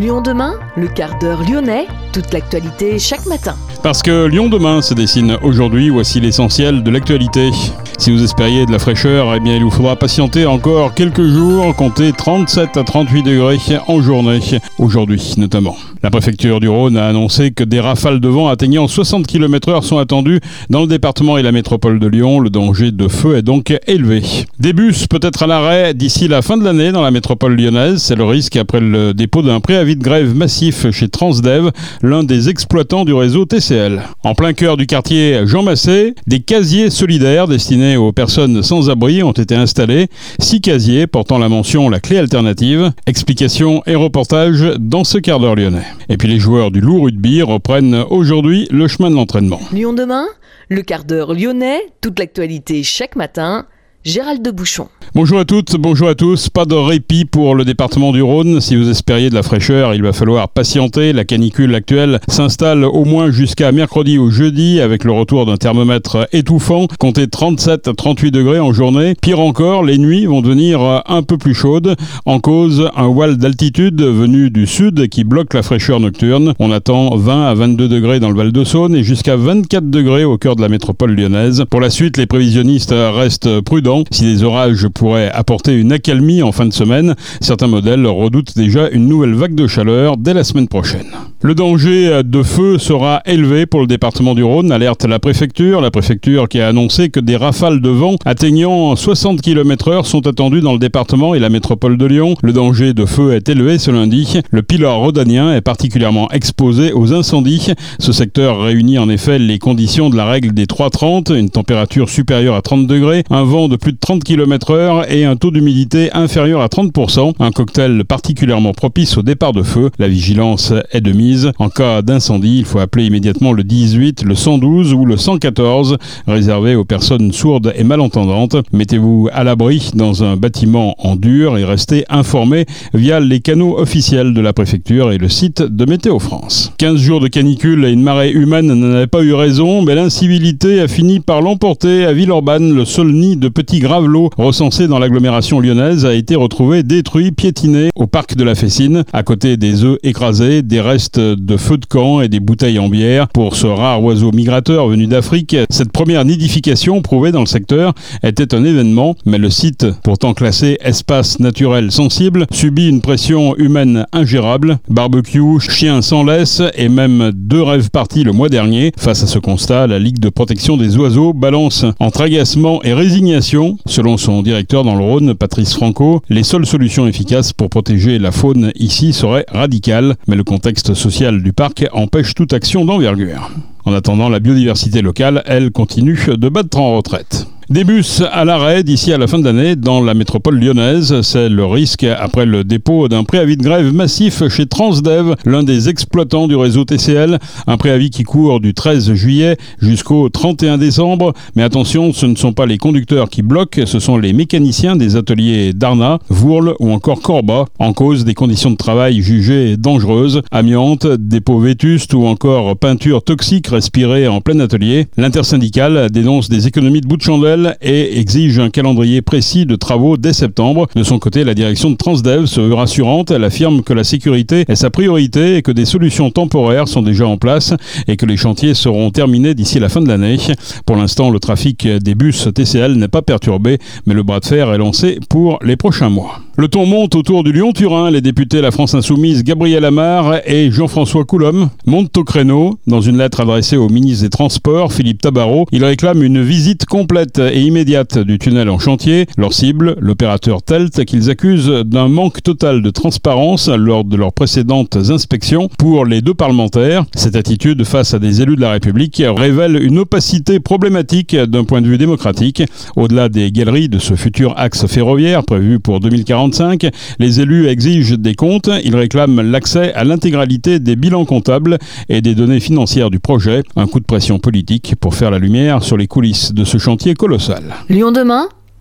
Lyon demain, le quart d'heure lyonnais, toute l'actualité chaque matin. Parce que Lyon demain se dessine aujourd'hui, voici l'essentiel de l'actualité. Si vous espériez de la fraîcheur, eh bien il vous faudra patienter encore quelques jours, compter 37 à 38 degrés en journée, aujourd'hui notamment. La préfecture du Rhône a annoncé que des rafales de vent atteignant 60 km/h sont attendues dans le département et la métropole de Lyon. Le danger de feu est donc élevé. Des bus peut-être à l'arrêt d'ici la fin de l'année dans la métropole lyonnaise. C'est le risque après le dépôt d'un préavis de grève massif chez Transdev, l'un des exploitants du réseau TCL. En plein cœur du quartier Jean Massé, des casiers solidaires destinés aux personnes sans abri ont été installés. 6 casiers portant la mention La Clé Alternative. Explications et reportages dans ce quart d'heure lyonnais. Et puis les joueurs du Loup Rugby reprennent aujourd'hui le chemin de l'entraînement. Lyon demain, le quart d'heure lyonnais, toute l'actualité chaque matin. Gérald de Bouchon. Bonjour à toutes, bonjour à tous. Pas de répit pour le département du Rhône. Si vous espériez de la fraîcheur, il va falloir patienter. La canicule actuelle s'installe au moins jusqu'à mercredi ou jeudi avec le retour d'un thermomètre étouffant. Comptez 37 à 38 degrés en journée. Pire encore, les nuits vont devenir un peu plus chaudes. En cause, un voile d'altitude venu du sud qui bloque la fraîcheur nocturne. On attend 20 à 22 degrés dans le Val-de-Saône et jusqu'à 24 degrés au cœur de la métropole lyonnaise. Pour la suite, les prévisionnistes restent prudents. Si les orages pourraient apporter une accalmie en fin de semaine, certains modèles redoutent déjà une nouvelle vague de chaleur dès la semaine prochaine. Le danger de feu sera élevé pour le département du Rhône, alerte la préfecture qui a annoncé que des rafales de vent atteignant 60 km/h sont attendues dans le département et la métropole de Lyon. Le danger de feu est élevé ce lundi. Le Pilat rhodanien est particulièrement exposé aux incendies. Ce secteur réunit en effet les conditions de la règle des 3,30, une température supérieure à 30 degrés, un vent de plus de 30 km/h et un taux d'humidité inférieur à 30%. Un cocktail particulièrement propice au départ de feu. La vigilance est de mise. En cas d'incendie, il faut appeler immédiatement le 18, le 112 ou le 114, réservé aux personnes sourdes et malentendantes. Mettez-vous à l'abri dans un bâtiment en dur et restez informés via les canaux officiels de la préfecture et le site de Météo France. 15 jours de canicule et une marée humaine n'en avaient pas eu raison, mais l'incivilité a fini par l'emporter. À Villeurbanne, le seul nid de petits gravelots recensés dans l'agglomération lyonnaise a été retrouvé détruit, piétiné au parc de la Fessine, à côté des œufs écrasés, des restes de feux de camp et des bouteilles en bière. Pour ce rare oiseau migrateur venu d'Afrique, cette première nidification prouvée dans le secteur était un événement, mais le site, pourtant classé espace naturel sensible, subit une pression humaine ingérable. Barbecue, chiens sans laisse et même 2 rêves partis le mois dernier. Face à ce constat, la Ligue de protection des oiseaux balance entre agacement et résignation. Selon son directeur dans le Rhône, Patrice Franco, les seules solutions efficaces pour protéger la faune ici seraient radicales, mais le contexte social du parc empêche toute action d'envergure. En attendant, la biodiversité locale, elle, continue de battre en retraite. Des bus à l'arrêt d'ici à la fin de l'année dans la métropole lyonnaise. C'est le risque après le dépôt d'un préavis de grève massif chez Transdev, l'un des exploitants du réseau TCL. Un préavis qui court du 13 juillet jusqu'au 31 décembre. Mais attention, ce ne sont pas les conducteurs qui bloquent, ce sont les mécaniciens des ateliers d'Arnat, Vourles ou encore Corba. En cause des conditions de travail jugées dangereuses, amiante, dépôts vétustes ou encore peinture toxique respirée en plein atelier. L'intersyndicale dénonce des économies de bout de chandelle et exige un calendrier précis de travaux dès septembre. De son côté, la direction de Transdev se veut rassurante. Elle affirme que la sécurité est sa priorité et que des solutions temporaires sont déjà en place et que les chantiers seront terminés d'ici la fin de l'année. Pour l'instant, le trafic des bus TCL n'est pas perturbé, mais le bras de fer est lancé pour les prochains mois. Le ton monte autour du Lyon-Turin. Les députés La France Insoumise, Gabriel Amar et Jean-François Coulombe montent au créneau. Dans une lettre adressée au ministre des Transports, Philippe Tabarot, ils réclament une visite complète et immédiate du tunnel en chantier. Leur cible, l'opérateur TELT, qu'ils accusent d'un manque total de transparence lors de leurs précédentes inspections. Pour les 2 parlementaires, cette attitude face à des élus de la République révèle une opacité problématique d'un point de vue démocratique. Au-delà des galeries de ce futur axe ferroviaire prévu pour 2045, les élus exigent des comptes. Ils réclament l'accès à l'intégralité des bilans comptables et des données financières du projet. Un coup de pression politique pour faire la lumière sur les coulisses de ce chantier colossal. Lyon demain,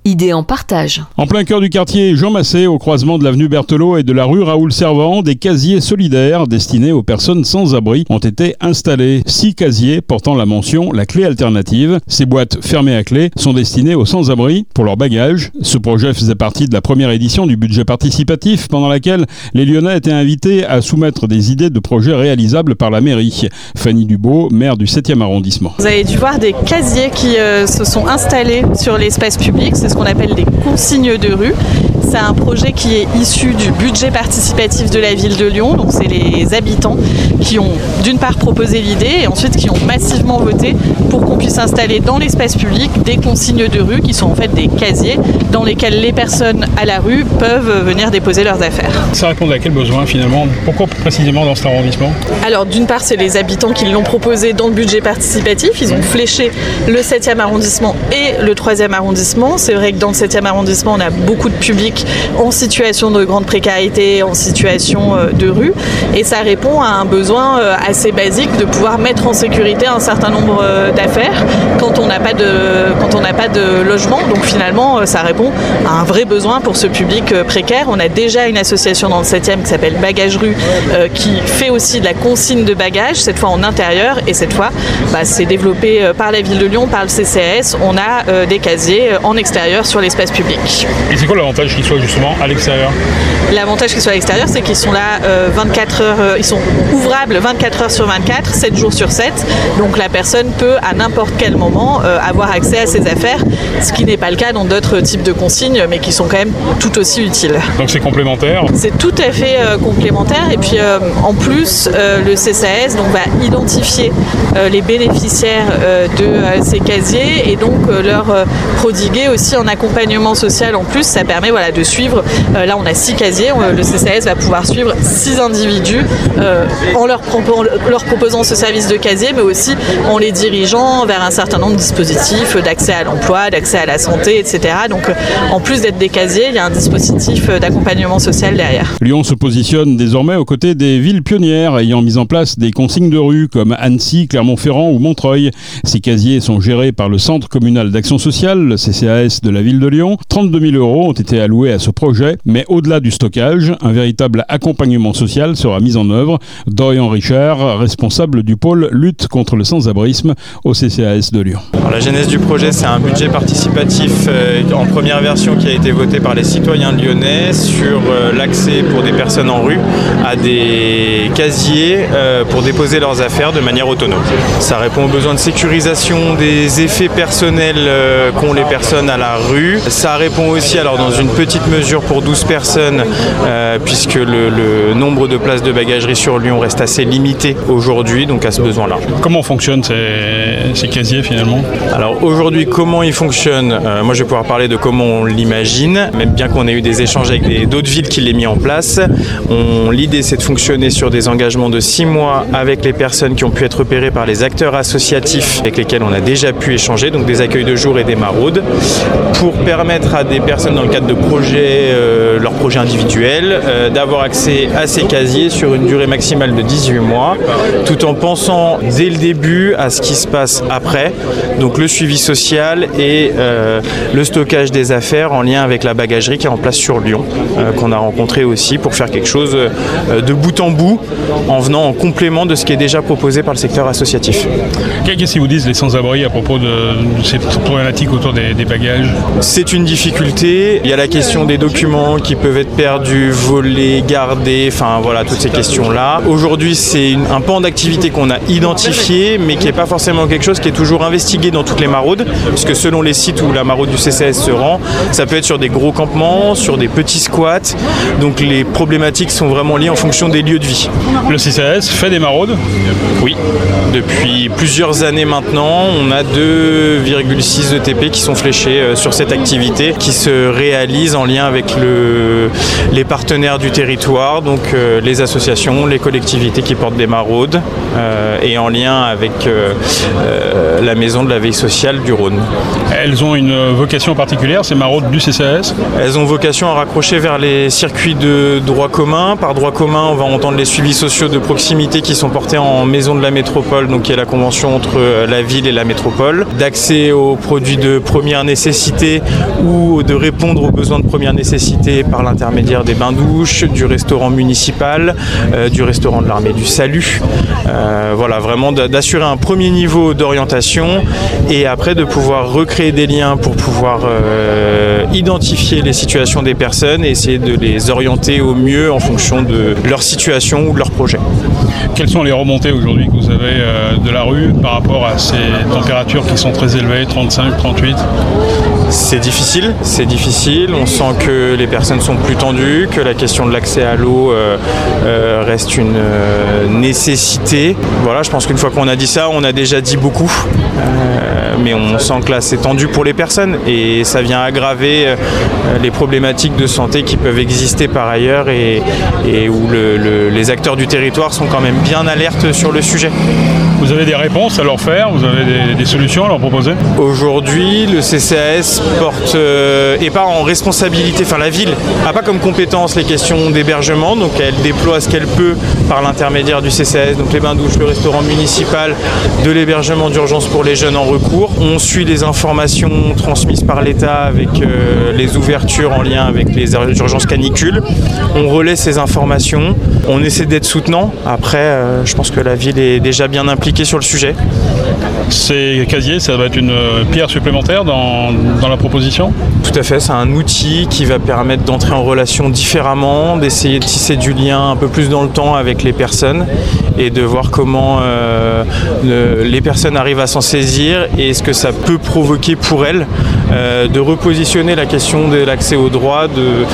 idée en partage. En plein cœur du quartier Jean Massé, au croisement de l'avenue Berthelot et de la rue Raoul Servant, des casiers solidaires destinés aux personnes sans abri ont été installés. 6 casiers portant la mention « La clé alternative ». Ces boîtes fermées à clé sont destinées aux sans-abri pour leurs bagages. Ce projet faisait partie de la première édition du budget participatif, pendant laquelle les Lyonnais étaient invités à soumettre des idées de projets réalisables par la mairie. Fanny Dubo, maire du 7e arrondissement. Vous avez dû voir des casiers qui se sont installés sur l'espace public, c'est ce qu'on appelle des consignes de rue. C'est un projet qui est issu du budget participatif de la ville de Lyon, donc c'est les habitants qui ont d'une part proposé l'idée et ensuite qui ont massivement voté pour qu'on puisse installer dans l'espace public des consignes de rue qui sont en fait des casiers dans lesquels les personnes à la rue peuvent venir déposer leurs affaires. Ça répond à quel besoin finalement? Pourquoi précisément dans cet arrondissement? Alors d'une part c'est les habitants qui l'ont proposé dans le budget participatif, ils ont fléché le 7e arrondissement et le 3e arrondissement. C'est vrai que dans le 7e arrondissement on a beaucoup de publics en situation de grande précarité, en situation de rue et ça répond à un besoin assez basique de pouvoir mettre en sécurité un certain nombre d'affaires quand on n'a pas de logement. Donc finalement ça répond à un vrai besoin pour ce public précaire. On a déjà une association dans le 7e qui s'appelle Bagages Rue qui fait aussi de la consigne de bagages, cette fois en intérieur et cette fois c'est développé par la ville de Lyon, par le CCAS. On a des casiers en extérieur sur l'espace public. Et c'est quoi l'avantage qu'ils soient justement à l'extérieur? L'avantage qu'ils soient à l'extérieur, c'est qu'ils sont là 24 heures, ils sont ouvrables 24 heures sur 24, 7 jours sur 7. Donc la personne peut à n'importe quel moment avoir accès à ses affaires, ce qui n'est pas le cas dans d'autres types de consignes, mais qui sont quand même tout aussi utiles. Donc c'est complémentaire? C'est tout à fait complémentaire. Et puis en plus, le CCAS va identifier les bénéficiaires de ces casiers et donc leur prodiguer aussi un accompagnement social en plus. Ça permet de suivre, là on a 6 casiers, le CCAS va pouvoir suivre 6 individus en leur proposant ce service de casier, mais aussi en les dirigeant vers un certain nombre de dispositifs d'accès à l'emploi, d'accès à la santé, etc. Donc en plus d'être des casiers, il y a un dispositif d'accompagnement social derrière. Lyon se positionne désormais aux côtés des villes pionnières ayant mis en place des consignes de rue comme Annecy, Clermont-Ferrand ou Montreuil. Ces casiers sont gérés par le Centre communal d'action sociale, le CCAS de la ville de Lyon. 32 000 € ont été alloués à ce projet, mais au-delà du stockage, un véritable accompagnement social sera mis en œuvre. Dorian Richard, responsable du pôle lutte contre le sans-abrisme au CCAS de Lyon. Alors, la genèse du projet, c'est un budget participatif en première version qui a été voté par les citoyens lyonnais sur l'accès pour des personnes en rue à des casiers pour déposer leurs affaires de manière autonome. Ça répond aux besoins de sécurisation des effets personnels qu'ont les personnes à la rue. Ça répond aussi, alors dans une petite mesure pour 12 personnes, puisque le nombre de places de bagagerie sur Lyon reste assez limité aujourd'hui, donc à ce besoin-là. Comment fonctionnent ces casiers finalement? Alors aujourd'hui, comment ils fonctionnent? Moi je vais pouvoir parler de comment on l'imagine, même bien qu'on ait eu des échanges avec d'autres villes qui l'aient mis en place. L'idée c'est de fonctionner sur des engagements de 6 mois avec les personnes qui ont pu être repérées par les acteurs associatifs avec lesquels on a déjà pu échanger, donc des accueils de jour et des maraudes, pour permettre à des personnes dans le cadre de projets, leurs projets individuels, d'avoir accès à ces casiers sur une durée maximale de 18 mois, tout en pensant dès le début à ce qui se passe après, donc le suivi social et le stockage des affaires en lien avec la bagagerie qui est en place sur Lyon, qu'on a rencontré aussi pour faire quelque chose de bout en bout, en venant en complément de ce qui est déjà proposé par le secteur associatif. Qu'est-ce qu'ils vous disent les sans-abri à propos de cette problématique autour des bagages? C'est une difficulté. Il y a la question des documents qui peuvent être perdus, volés, gardés, enfin voilà, toutes ces questions-là. Aujourd'hui, c'est un pan d'activité qu'on a identifié, mais qui n'est pas forcément quelque chose qui est toujours investigué dans toutes les maraudes, puisque selon les sites où la maraude du CCAS se rend, ça peut être sur des gros campements, sur des petits squats. Donc les problématiques sont vraiment liées en fonction des lieux de vie. Le CCAS fait des maraudes? Oui. Depuis plusieurs années maintenant, on a 2,6 ETP qui sont fléchés sur cette activité, qui se réalise en en lien avec les partenaires du territoire, donc les associations, les collectivités qui portent des maraudes, et en lien avec la maison de la veille sociale du Rhône. Elles ont une vocation particulière, ces maraudes du CCAS ? Elles ont vocation à raccrocher vers les circuits de droit commun. Par droit commun, on va entendre les suivis sociaux de proximité qui sont portés en maison de la métropole, donc qui est la convention entre la ville et la métropole, d'accès aux produits de première nécessité ou de répondre aux besoins de première nécessité par l'intermédiaire des bains-douches, du restaurant municipal, du restaurant de l'armée du salut. Voilà, vraiment d'assurer un premier niveau d'orientation et après de pouvoir recréer des liens pour pouvoir identifier les situations des personnes et essayer de les orienter au mieux en fonction de leur situation ou de leur projet. Quelles sont les remontées aujourd'hui que vous avez de la rue par rapport à ces températures qui sont très élevées, 35, 38 ? C'est difficile. On sent que les personnes sont plus tendues, que la question de l'accès à l'eau reste une nécessité. Voilà, je pense qu'une fois qu'on a dit ça, on a déjà dit beaucoup. Mais on sent que là c'est tendu pour les personnes et ça vient aggraver les problématiques de santé qui peuvent exister par ailleurs et où les acteurs du territoire sont quand même bien alertes sur le sujet. Vous avez des réponses à leur faire ? Vous avez des solutions à leur proposer ? Aujourd'hui, le CCAS porte et pas en responsabilité, enfin la ville n'a pas comme compétence les questions d'hébergement, donc elle déploie ce qu'elle peut par l'intermédiaire du CCAS, donc les bains-douches, le restaurant municipal, de l'hébergement d'urgence pour les jeunes en recours. On suit les informations transmises par l'État avec les ouvertures en lien avec les urgences canicules. On relaie ces informations, on essaie d'être soutenant. Après, je pense que la ville est déjà bien impliquée sur le sujet. Ces casiers, ça va être une pierre supplémentaire dans la proposition ? Tout à fait, c'est un outil qui va permettre d'entrer en relation différemment, d'essayer de tisser du lien un peu plus dans le temps avec les personnes et de voir comment les personnes arrivent à s'en saisir et ce que ça peut provoquer pour elles, de repositionner la question de l'accès au droit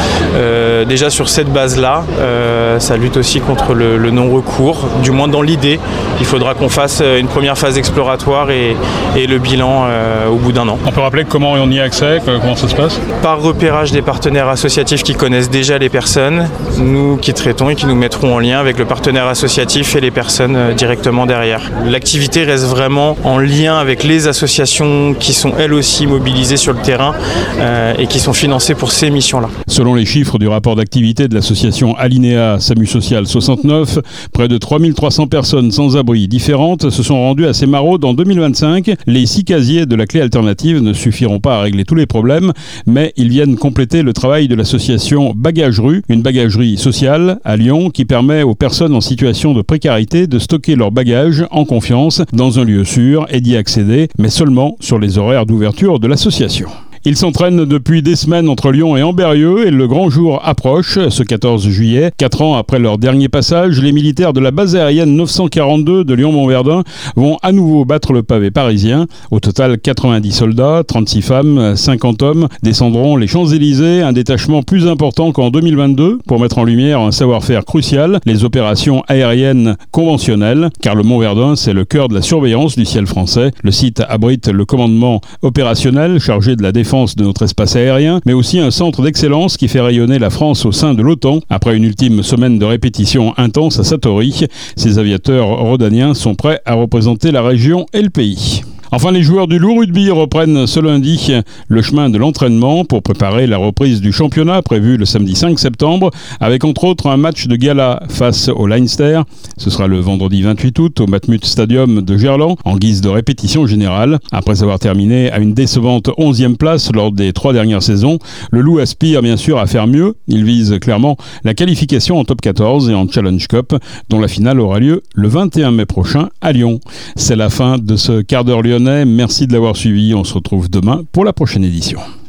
déjà sur cette base-là. Ça lutte aussi contre le non-recours, du moins dans l'idée. Il faudra qu'on fasse une première phase exploratoire et le bilan au bout d'un an. On peut rappeler comment on y a accès, comment ça se passe ? Par repérage des partenaires associatifs qui connaissent déjà les personnes, nous qui traitons et qui nous mettrons en lien avec le partenaire associatif et les personnes directement derrière. L'activité reste vraiment en lien avec les associations qui sont elles aussi mobilisées sur le terrain et qui sont financées pour ces missions-là. Selon les chiffres du rapport d'activité de l'association Alinéa SAMU Social 69, près de 3300 personnes sans abri différentes se sont rendues à ces maraudes en 2025. Les 6 casiers de la clé alternative ne suffiront pas à régler tous les problèmes, mais ils viennent compléter le travail de l'association Bagagerue, une bagagerie sociale à Lyon qui permet aux personnes en situation de précarité de stocker leurs bagages en confiance dans un lieu sûr et d'y accéder, mais seulement sur les horaires d'ouverture de l'association. Ils s'entraînent depuis des semaines entre Lyon et Ambérieu et le grand jour approche ce 14 juillet. 4 ans après leur dernier passage, les militaires de la base aérienne 942 de Lyon-Montverdun vont à nouveau battre le pavé parisien. Au total, 90 soldats, 36 femmes, 50 hommes descendront les Champs-Élysées, un détachement plus important qu'en 2022 pour mettre en lumière un savoir-faire crucial, les opérations aériennes conventionnelles, car le Montverdun, c'est le cœur de la surveillance du ciel français. Le site abrite le commandement opérationnel chargé de la défense de notre espace aérien, mais aussi un centre d'excellence qui fait rayonner la France au sein de l'OTAN. Après une ultime semaine de répétition intense à Satory, ces aviateurs rhodaniens sont prêts à représenter la région et le pays. Enfin, les joueurs du loup rugby reprennent ce lundi le chemin de l'entraînement pour préparer la reprise du championnat prévu le samedi 5 septembre avec entre autres un match de gala face au Leinster. Ce sera le vendredi 28 août au Matmut Stadium de Gerland en guise de répétition générale. Après avoir terminé à une décevante 11e place lors des 3 dernières saisons, le loup aspire bien sûr à faire mieux. Il vise clairement la qualification en top 14 et en Challenge Cup dont la finale aura lieu le 21 mai prochain à Lyon. C'est la fin de ce quart d'heure lyonnais. Merci de l'avoir suivi. On se retrouve demain pour la prochaine édition.